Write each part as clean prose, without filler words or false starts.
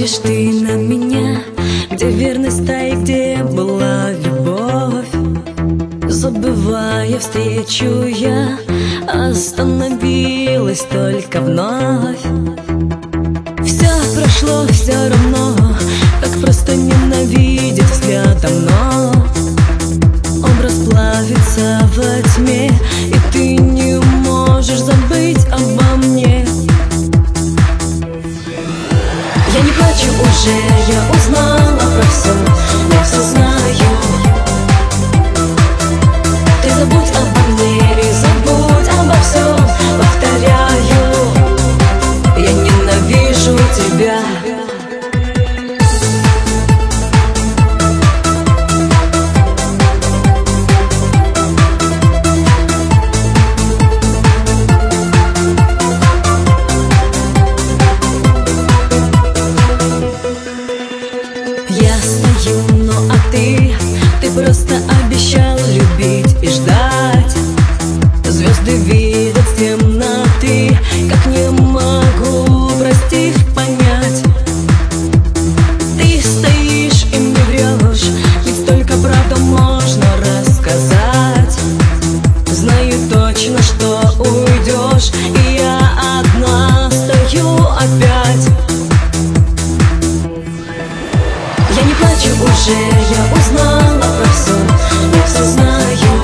смотришь ты на меня, где верность та и где была любовь. Забывая встречу я остановилась только вновь. Все прошло все равно, как просто ненавидит взглядом, но образ плавится во тьме, и ты не можешь забыть обо мне. Я не плачу уже, я узнала про все, я все знаю. Ты забудь обо мне и забудь обо всем. Повторяю, я ненавижу тебя. Я стою, ну а ты просто обещал любить и ждать. Звезды видят с темноты, как не могу, простив, понять. Ты стоишь и мне врешь, ведь столько правды можно рассказать. Знаю точно, что уйдешь, и я одна стою опять. Я не плачу уже, я узнала про все, я все знаю.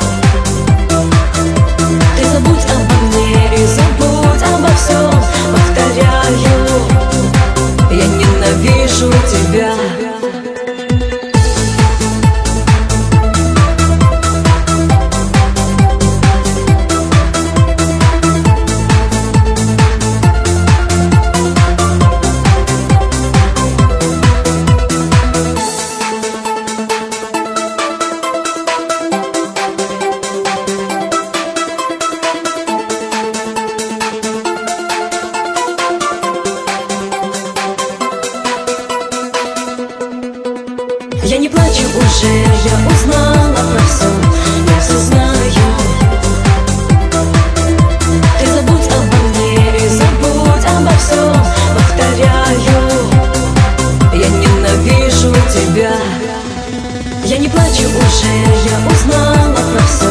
Ты забудь обо мне и забудь обо всем. Повторяю, я ненавижу тебя. Я не плачу уже, я узнала про все, я все знаю. Ты забудь обо мне и забудь обо всем. Повторяю, я ненавижу тебя. Я не плачу уже, я узнала про все.